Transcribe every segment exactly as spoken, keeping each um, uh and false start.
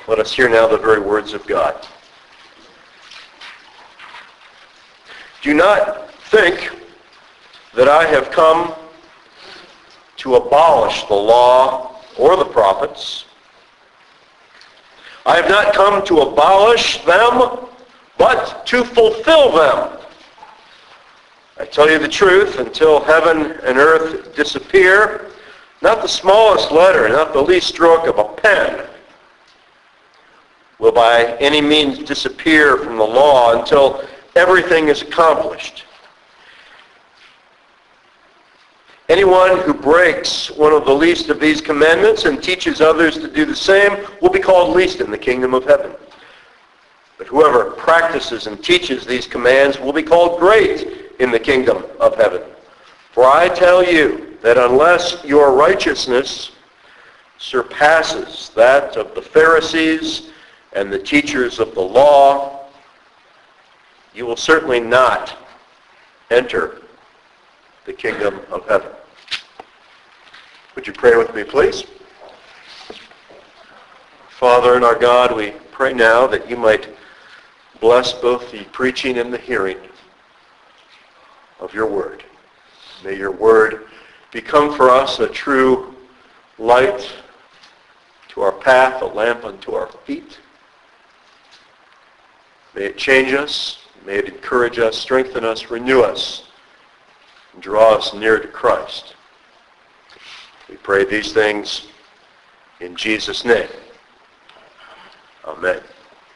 Let us hear now the very words of God. Do not think that I have come to abolish the law or the prophets. I have not come to abolish them, but to fulfill them. I tell you the truth, until heaven and earth disappear, not the smallest letter, not the least stroke of a pen will by any means disappear from the law until everything is accomplished. Anyone who breaks one of the least of these commandments and teaches others to do the same will be called least in the kingdom of heaven. But whoever practices and teaches these commands will be called great in the kingdom of heaven. For I tell you that unless your righteousness surpasses that of the Pharisees and the teachers of the law, you will certainly not enter the kingdom of heaven. Would you pray with me, please? Father and our God, we pray now that you might bless both the preaching and the hearing of your word. May your word become for us a true light to our path, a lamp unto our feet. May it change us. May it encourage us, strengthen us, renew us, and draw us near to Christ. We pray these things in Jesus' name. Amen.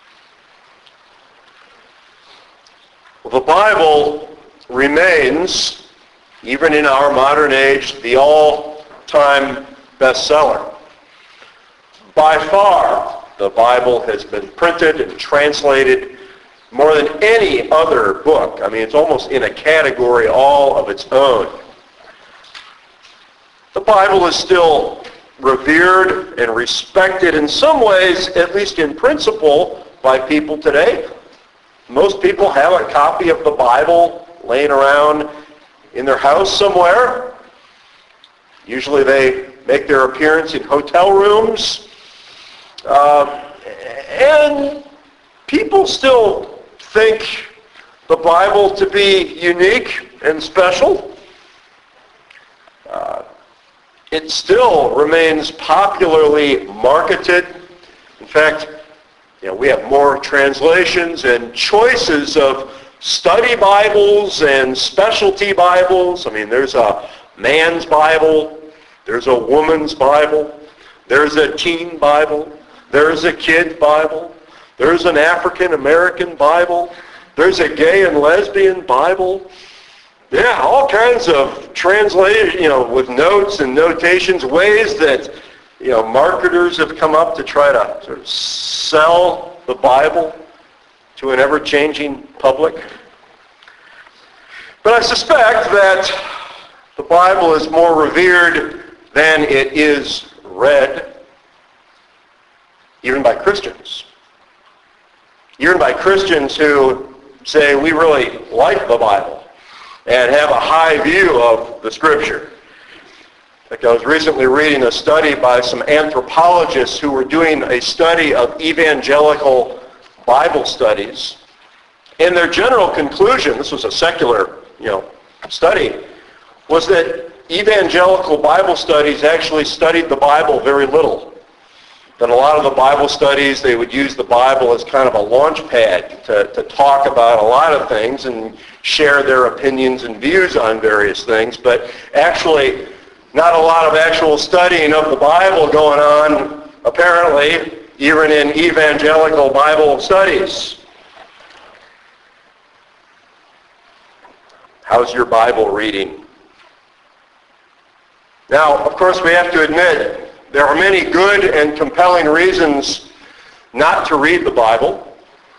Well, the Bible remains, even in our modern age, the all-time bestseller. By far, the Bible has been printed and translated more than any other book. I mean, it's almost in a category all of its own. The Bible is still revered and respected in some ways, at least in principle, by people today. Most people have a copy of the Bible laying around in their house somewhere. Usually they make their appearance in hotel rooms. Uh, and people still think the Bible to be unique and special. Uh, it still remains popularly marketed. In fact, you know, we have more translations and choices of study Bibles and specialty Bibles. I mean, there's a man's Bible, there's a woman's Bible, there's a teen Bible, there's a kid Bible, there's an African American Bible, there's a gay and lesbian Bible. Yeah, all kinds of translation, you know, with notes and notations, ways that, you know, marketers have come up to try to sort of sell the Bible to an ever-changing public. But I suspect that the Bible is more revered than it is read, even by Christians. Even by Christians who say, we really like the Bible and have a high view of the Scripture. In fact, I was recently reading a study by some anthropologists who were doing a study of evangelical Bible studies. And their general conclusion, this was a secular, you know, study, was that evangelical Bible studies actually studied the Bible very little. That a lot of the Bible studies, they would use the Bible as kind of a launch pad to, to talk about a lot of things and share their opinions and views on various things, but actually not a lot of actual studying of the Bible going on, apparently, even in evangelical Bible studies. How's your Bible reading? Now, of course, we have to admit, there are many good and compelling reasons not to read the Bible.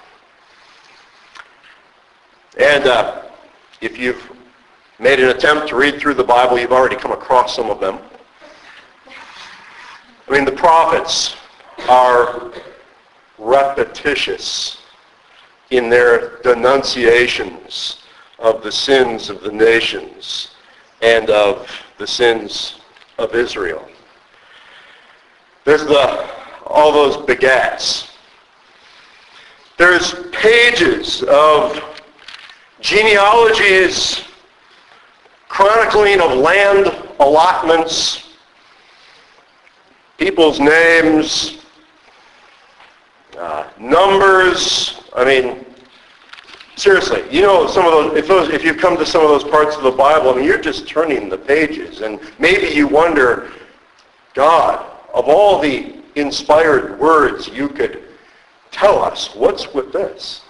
And uh, if you've made an attempt to read through the Bible, you've already come across some of them. I mean, the prophets are repetitious in their denunciations of the sins of the nations and of the sins of Israel. There's the all those begats. There's pages of genealogies, chronicling of land allotments, people's names, uh, numbers. I mean, seriously, you know, some of those. If those, if you come to some of those parts of the Bible, I mean, you're just turning the pages, and maybe you wonder, God, of all the inspired words you could tell us, what's with this?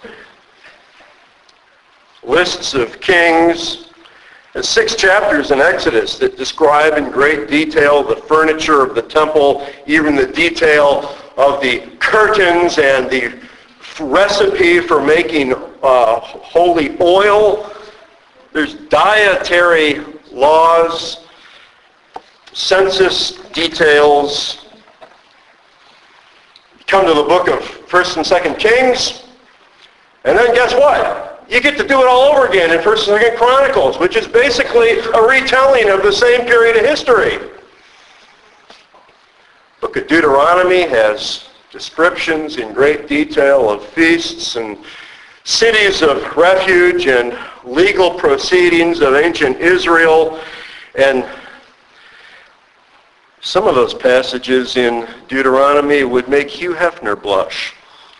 Lists of kings. There's six chapters in Exodus that describe in great detail the furniture of the temple, even the detail of the curtains and the recipe for making uh, holy oil. There's dietary laws, census details. You come to the book of First and Second Kings, and then guess what? You get to do it all over again in First and Second Chronicles, which is basically a retelling of the same period of history. Book of Deuteronomy has descriptions in great detail of feasts and cities of refuge and legal proceedings of ancient Israel. And some of those passages in Deuteronomy would make Hugh Hefner blush.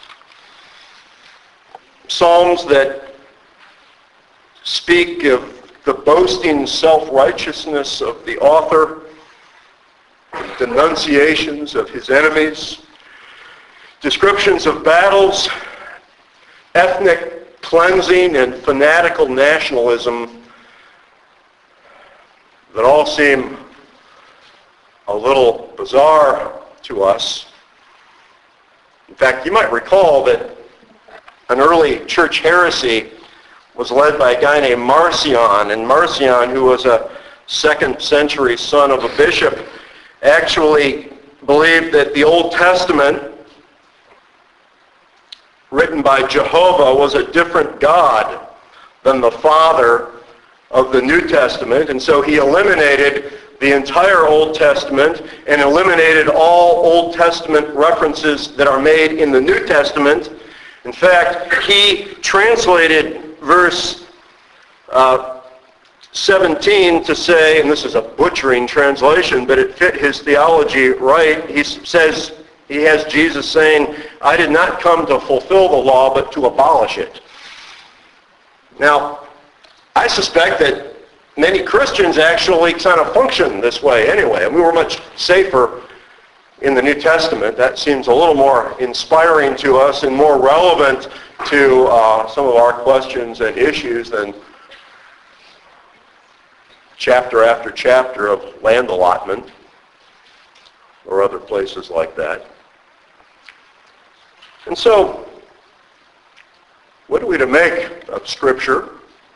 Psalms that speak of the boasting self-righteousness of the author, denunciations of his enemies, descriptions of battles, ethnic cleansing, and fanatical nationalism that all seem a little bizarre to us. In fact, you might recall that an early church heresy was led by a guy named Marcion, and Marcion, who was a second century son of a bishop, actually believed that the Old Testament, written by Jehovah, was a different God than the Father of the New Testament, and so he eliminated the entire Old Testament and eliminated all Old Testament references that are made in the New Testament. In fact, he translated verse uh, seventeen to say, and this is a butchering translation, but it fit his theology right. He says, he has Jesus saying, I did not come to fulfill the law, but to abolish it. Now, I suspect that many Christians actually kind of function this way anyway. And we were much safer in the New Testament. That seems a little more inspiring to us and more relevant to uh, some of our questions and issues than chapter after chapter of land allotment or other places like that. And so, what are we to make of Scripture?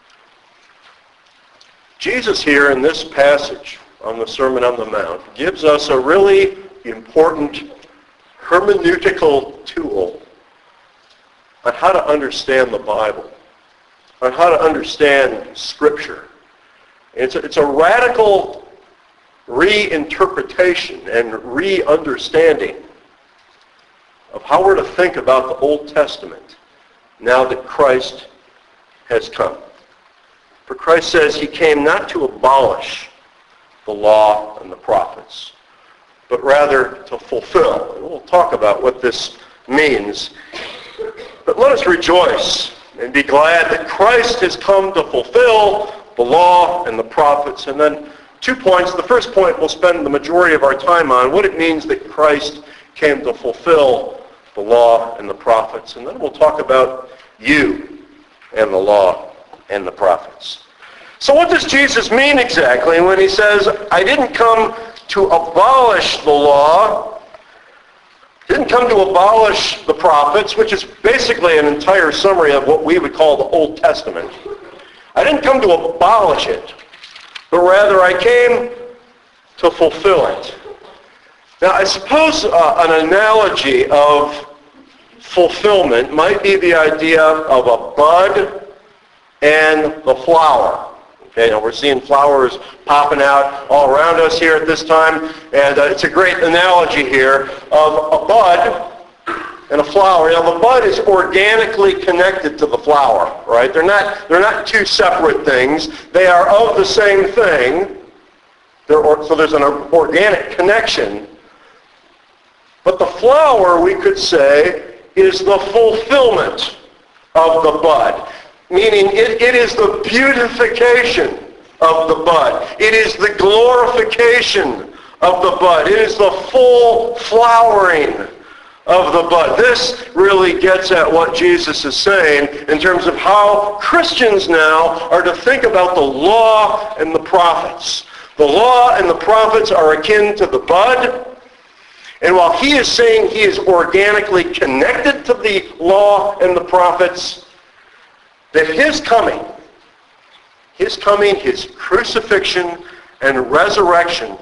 Jesus here in this passage on the Sermon on the Mount gives us a really important hermeneutical tool on how to understand the Bible, on how to understand Scripture. It's a, it's a radical reinterpretation and re-understanding of how we're to think about the Old Testament now that Christ has come. For Christ says he came not to abolish the law and the prophets, but rather to fulfill. And we'll talk about what this means. But let us rejoice and be glad that Christ has come to fulfill the law and the prophets. And then two points. The first point we'll spend the majority of our time on, what it means that Christ came to fulfill the law and the prophets. And then we'll talk about you and the law and the prophets. So what does Jesus mean exactly when he says, I didn't come to abolish the law, didn't come to abolish the prophets, which is basically an entire summary of what we would call the Old Testament. I didn't come to abolish it, but rather I came to fulfill it. Now, I suppose uh, an analogy of fulfillment might be the idea of a bud and the flower. Okay, and we're seeing flowers popping out all around us here at this time, and uh, it's a great analogy here of a bud and a flower. Now, the bud is organically connected to the flower, right? They're not, they're not two separate things. They are of the same thing. They're or, so there's an organic connection. But the flower, we could say, is the fulfillment of the bud, meaning it, it is the beautification of the bud. It is the glorification of the bud. It is the full flowering of the bud. This really gets at what Jesus is saying in terms of how Christians now are to think about the law and the prophets. The law and the prophets are akin to the bud. And while he is saying he is organically connected to the law and the prophets, that his coming, his coming, his crucifixion and resurrection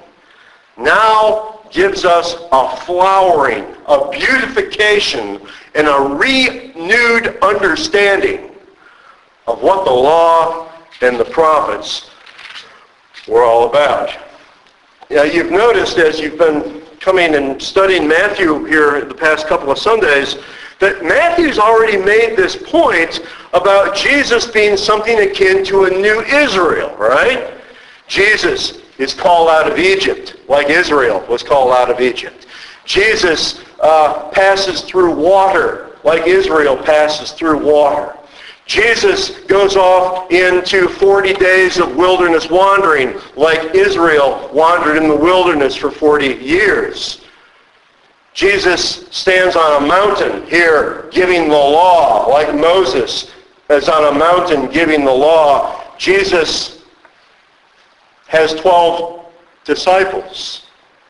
now gives us a flowering, a beautification, and a renewed understanding of what the law and the prophets were all about. Now, you've noticed as you've been coming and studying Matthew here the past couple of Sundays, that Matthew's already made this point about Jesus being something akin to a new Israel, right? Jesus is called out of Egypt, like Israel was called out of Egypt. Jesus uh, passes through water, like Israel passes through water. Jesus goes off into forty days of wilderness wandering, like Israel wandered in the wilderness for forty years. Jesus stands on a mountain here giving the law, like Moses is on a mountain giving the law. Jesus has twelve disciples,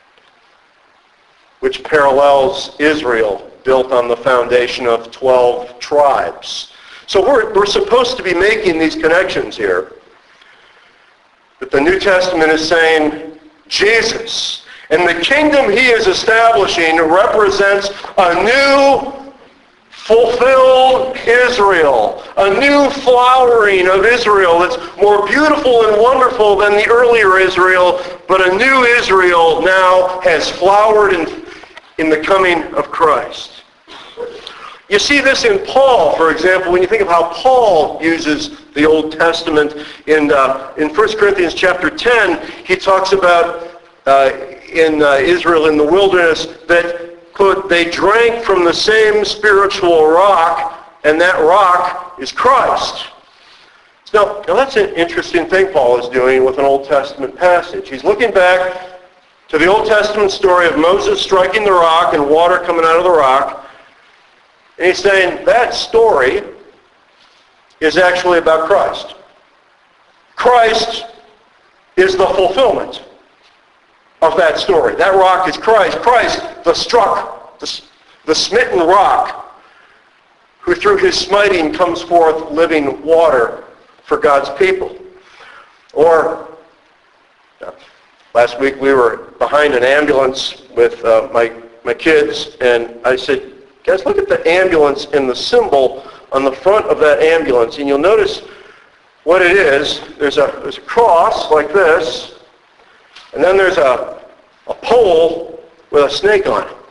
which parallels Israel, built on the foundation of twelve tribes. So we're, we're supposed to be making these connections here. But the New Testament is saying Jesus and the kingdom he is establishing represents a new fulfilled Israel, a new flowering of Israel that's more beautiful and wonderful than the earlier Israel, but a new Israel now has flowered in, in the coming of Christ. You see this in Paul, for example, when you think of how Paul uses the Old Testament. In uh, in First Corinthians chapter ten, he talks about uh, in uh, Israel in the wilderness that, quote, they drank from the same spiritual rock, and that rock is Christ. Now, now that's an interesting thing Paul is doing with an Old Testament passage. He's looking back to the Old Testament story of Moses striking the rock and water coming out of the rock. And he's saying that story is actually about Christ. Christ is the fulfillment of that story. That rock is Christ. Christ, the struck, the, the smitten rock, who through his smiting comes forth living water for God's people. Or, last week we were behind an ambulance with uh, my, my kids, and I said, guys, look at the ambulance and the symbol on the front of that ambulance, and you'll notice what it is. There's a, there's a cross like this, and then there's a, a pole with a snake on it.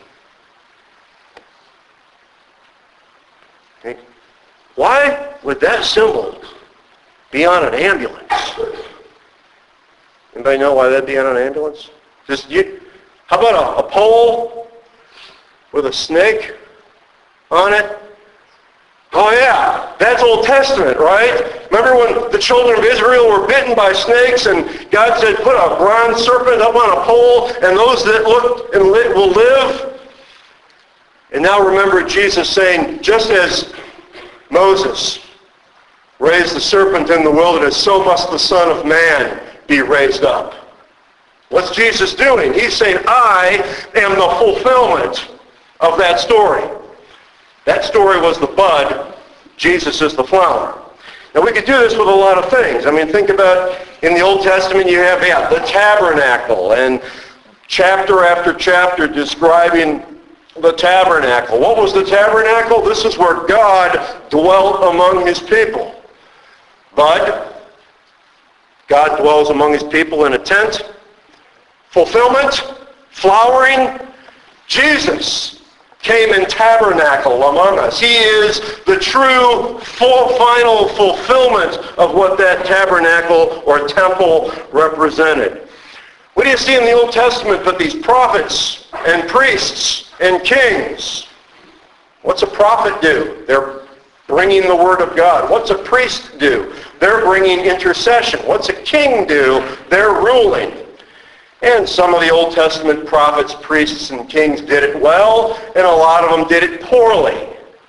Okay. Why would that symbol be on an ambulance? Anybody know why that'd be on an ambulance? Just you, how about a, a pole with a snake on it? Oh yeah, that's Old Testament, right? Remember when the children of Israel were bitten by snakes and God said, put a bronze serpent up on a pole and those that look and li- will live? And now remember Jesus saying, just as Moses raised the serpent in the wilderness, so must the Son of Man be raised up. What's Jesus doing? He's saying, I am the fulfillment of that story. That story was the bud. Jesus is the flower. Now we could do this with a lot of things. I mean, think about in the Old Testament you have yeah, the tabernacle and chapter after chapter describing the tabernacle. What was the tabernacle? This is where God dwelt among his people. Bud, God dwells among his people in a tent. Fulfillment, flowering, Jesus came in tabernacle among us. He is the true, full, final fulfillment of what that tabernacle or temple represented. What do you see in the Old Testament but these prophets and priests and kings? What's a prophet do? They're bringing the word of God. What's a priest do? They're bringing intercession. What's a king do? They're ruling. And some of the Old Testament prophets, priests, and kings did it well, and a lot of them did it poorly.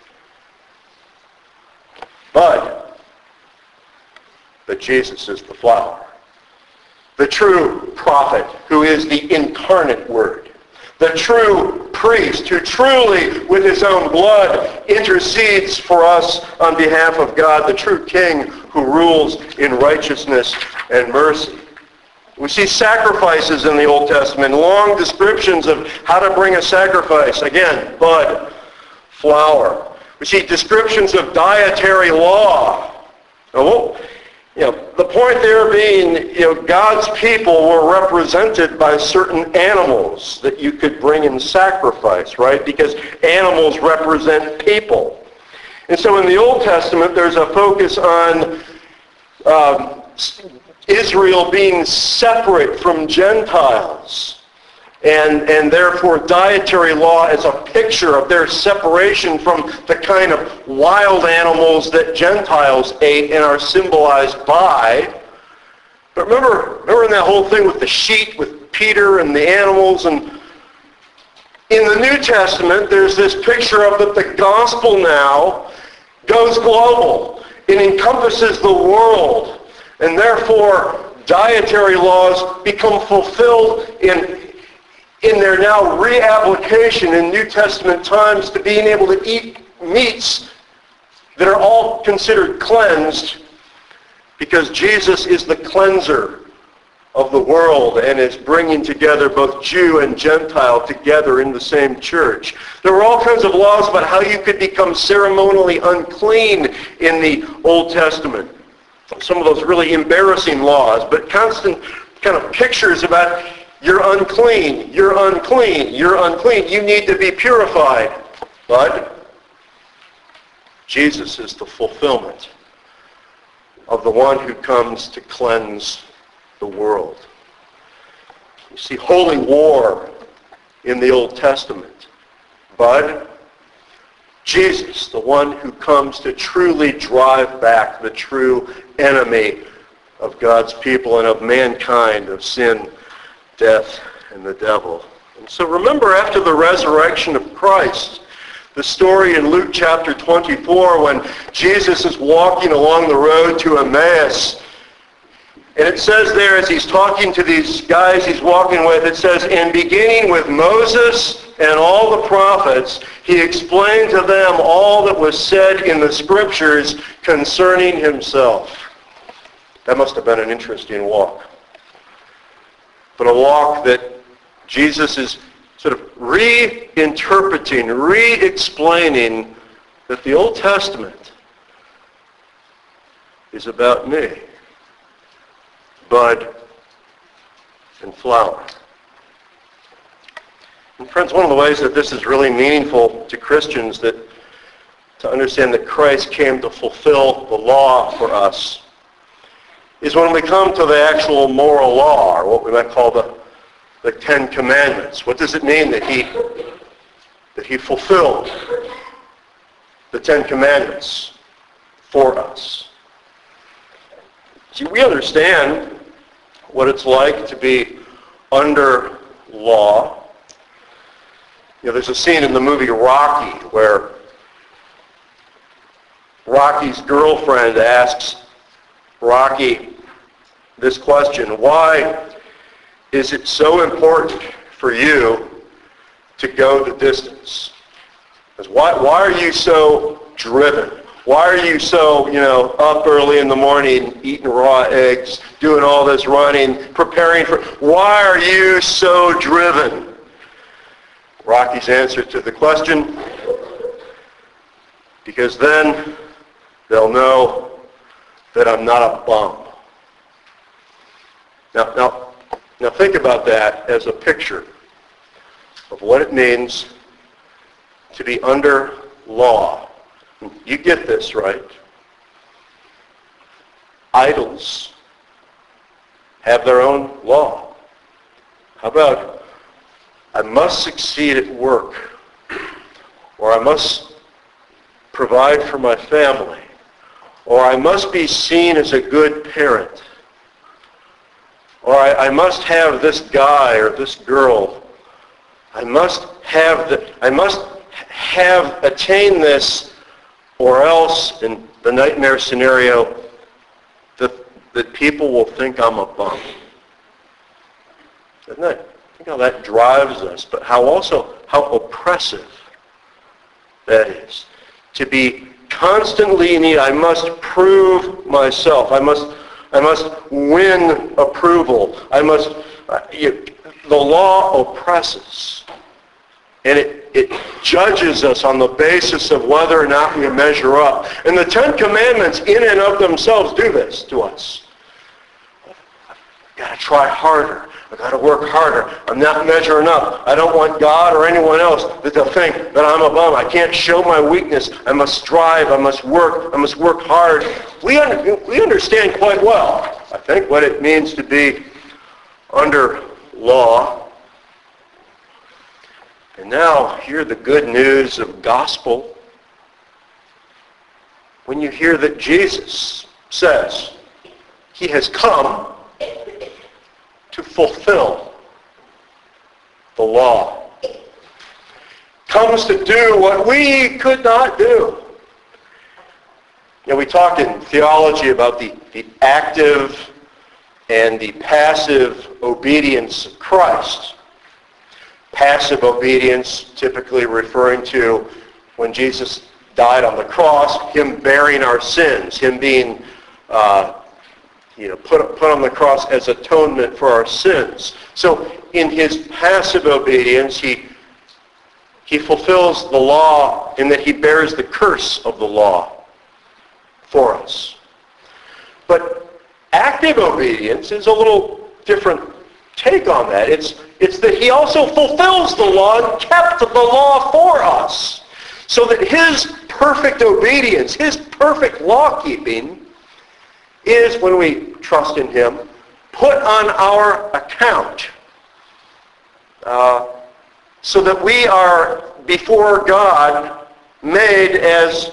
But, but Jesus is the flower. The true prophet who is the incarnate Word. The true priest who truly, with his own blood, intercedes for us on behalf of God. The true king who rules in righteousness and mercy. We see sacrifices in the Old Testament, long descriptions of how to bring a sacrifice. Again, bud, flower. We see descriptions of dietary law. Oh, you know, the point there being, you know, God's people were represented by certain animals that you could bring in sacrifice, right? Because animals represent people. And so in the Old Testament, there's a focus on um, Israel being separate from Gentiles. And, and therefore dietary law is a picture of their separation from the kind of wild animals that Gentiles ate and are symbolized by. But remember, remember in that whole thing with the sheep, with Peter and the animals, and in the New Testament there's this picture of that the gospel now goes global. It encompasses the world, and therefore dietary laws become fulfilled in in their now reapplication in New Testament times to being able to eat meats that are all considered cleansed because Jesus is the cleanser of the world and is bringing together both Jew and Gentile together in the same church. There were all kinds of laws about how you could become ceremonially unclean in the Old Testament. Some of those really embarrassing laws, but constant kind of pictures about you're unclean, you're unclean, you're unclean. You need to be purified. But Jesus is the fulfillment of the one who comes to cleanse the world. You see holy war in the Old Testament. But Jesus, the one who comes to truly drive back the true enemy of God's people and of mankind, of sin, death, and the devil. And so remember, after the resurrection of Christ, the story in Luke chapter twenty-four when Jesus is walking along the road to Emmaus, and it says there as he's talking to these guys he's walking with, it says, "And beginning with Moses and all the prophets, he explained to them all that was said in the scriptures concerning himself." That must have been an interesting walk. But a walk that Jesus is sort of reinterpreting, re-explaining that the Old Testament is about me, bud and flower. And friends, one of the ways that this is really meaningful to Christians, that to understand that Christ came to fulfill the law for us, is when we come to the actual moral law, or what we might call the, the Ten Commandments. What does it mean that he, that he fulfilled the Ten Commandments for us? See, we understand what it's like to be under law. You know, there's a scene in the movie Rocky where Rocky's girlfriend asks Rocky this question: why is it so important for you to go the distance? Why, why are you so driven? Why are you so, you know, up early in the morning, eating raw eggs, doing all this running, preparing for... Why are you so driven? Rocky's answer to the question: because then they'll know that I'm not a bum. Now, now, now think about that as a picture of what it means to be under law. You get this, right? Idols have their own law. How about, I must succeed at work, or I must provide for my family, or I must be seen as a good parent, or I, I must have this guy or this girl. I must have the, I must have attained this, or else, in the nightmare scenario, that, that people will think I'm a bum. Doesn't it? Think how that drives us, but how also, how oppressive that is. To be constantly in need, I must prove myself. I must, I must win approval. I must, uh, you, the law oppresses. And it, it judges us on the basis of whether or not we measure up. And the Ten Commandments in and of themselves do this to us. I've got to try harder. I've got to work harder. I'm not measuring up. I don't want God or anyone else to think that I'm a bum. I can't show my weakness. I must strive. I must work. I must work hard. We, under, we understand quite well, I think, what it means to be under law. And now, hear the good news of gospel. When you hear that Jesus says he has come to fulfill the law. Comes to do what we could not do. You know, we talked in theology about the, the active and the passive obedience of Christ. Passive obedience, typically referring to when Jesus died on the cross, him bearing our sins, him being uh, you know, put, put on the cross as atonement for our sins. So in his passive obedience, he, he fulfills the law in that he bears the curse of the law for us. But active obedience is a little different take on that. It's, it's that he also fulfills the law and kept the law for us. So that his perfect obedience, his perfect law-keeping, is, when we trust in him, put on our account uh, so that we are before God made as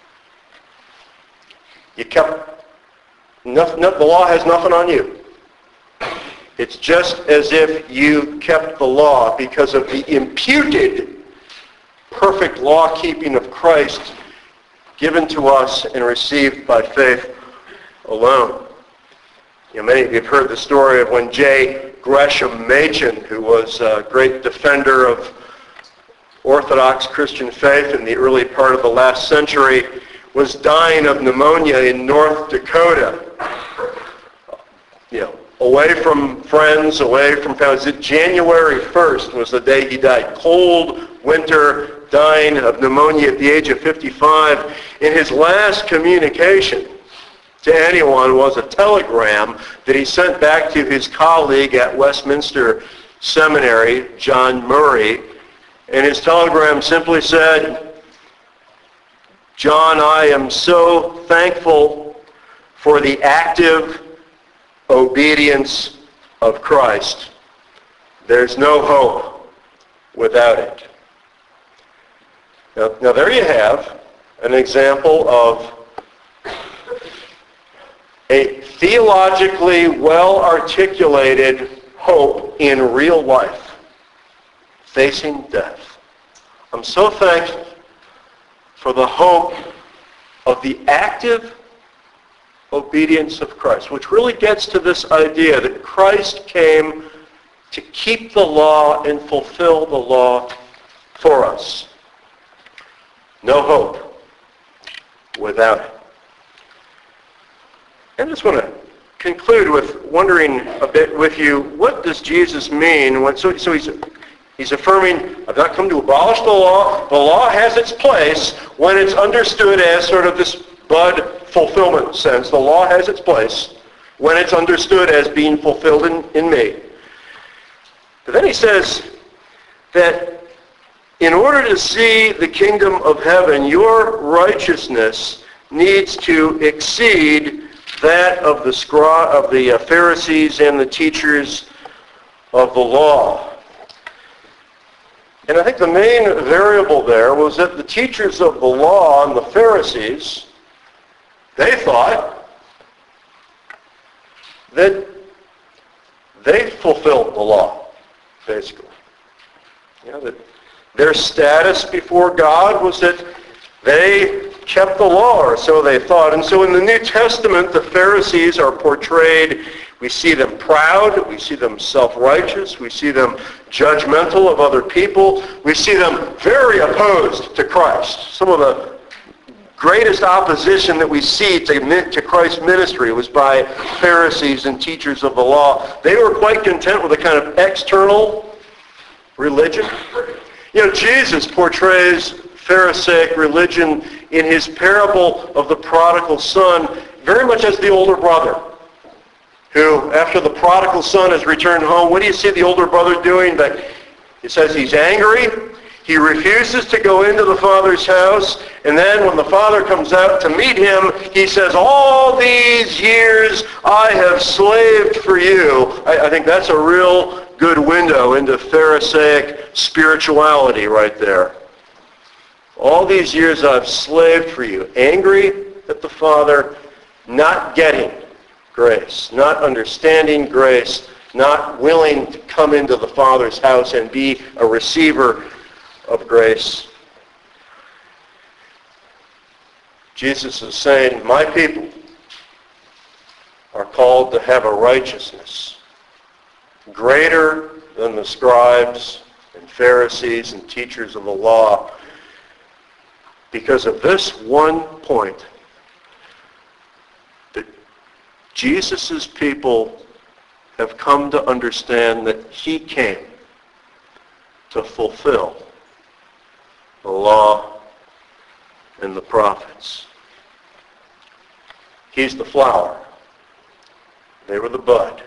you kept, no, no, the law has nothing on you. It's just as if you kept the law because of the imputed perfect law-keeping of Christ given to us and received by faith alone. You know, many of you have heard the story of when J. Gresham Machen, who was a great defender of Orthodox Christian faith in the early part of the last century, was dying of pneumonia in North Dakota. You know, away from friends, away from family. January first was the day he died. Cold winter, dying of pneumonia at the age of fifty-five. In his last communication to anyone was a telegram that he sent back to his colleague at Westminster Seminary, John Murray. And his telegram simply said, "John, I am so thankful for the active obedience of Christ. There's no hope without it." Now, now there you have an example of a theologically well-articulated hope in real life, facing death. I'm so thankful for the hope of the active obedience of Christ, which really gets to this idea that Christ came to keep the law and fulfill the law for us. No hope without it. I just want to conclude with wondering a bit with you, what does Jesus mean when, so, so he's he's affirming, I've not come to abolish the law. The law has its place when it's understood as sort of this bud fulfillment sense. The law has its place. when it's understood as being fulfilled in, in me. But then he says that in order to see the kingdom of heaven, your righteousness needs to exceed that of the scri- of the Pharisees and the teachers of the law. And I think the main variable there was that the teachers of the law and the Pharisees, they thought that they fulfilled the law, basically. You know, that their status before God was that they kept the law, or so they thought. And so in the New Testament, the Pharisees are portrayed, we see them proud, we see them self-righteous, we see them judgmental of other people, we see them very opposed to Christ. Some of the greatest opposition that we see to, to Christ's ministry was by Pharisees and teachers of the law. They were quite content with a kind of external religion. You know, Jesus portrays Pharisaic religion in his parable of the prodigal son very much as the older brother, who, after the prodigal son has returned home, what do you see the older brother doing? That it says he's angry. He refuses to go into the father's house, and then when the father comes out to meet him, he says, all these years I have slaved for you. I, I think that's a real good window into Pharisaic spirituality right there. All these years I've slaved for you. Angry at the Father, not getting grace, not understanding grace, not willing to come into the Father's house and be a receiver of grace. Jesus is saying, my people are called to have a righteousness greater than the scribes and Pharisees and teachers of the law, because of this one point, that Jesus' people have come to understand that he came to fulfill the law and the prophets. He's the flower. They were the bud.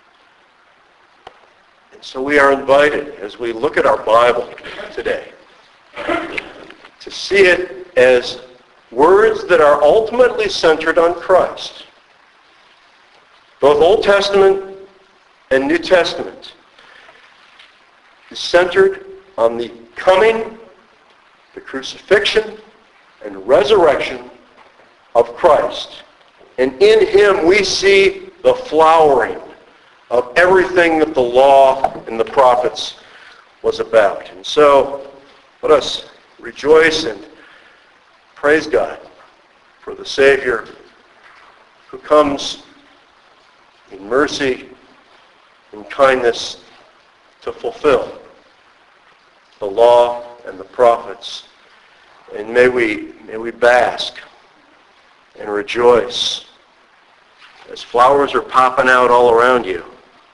And so we are invited, as we look at our Bible today, to see it as words that are ultimately centered on Christ. Both Old Testament and New Testament is centered on the coming, the crucifixion, and resurrection of Christ. And in him we see the flowering of everything that the law and the prophets was about. And so let us rejoice and praise God for the Savior who comes in mercy and kindness to fulfill the law and the prophets. And may we, may we bask and rejoice as flowers are popping out all around you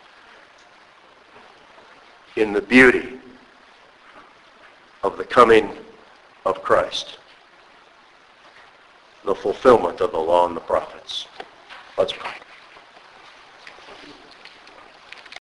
in the beauty of the coming of Christ, the fulfillment of the law and the prophets. Let's pray.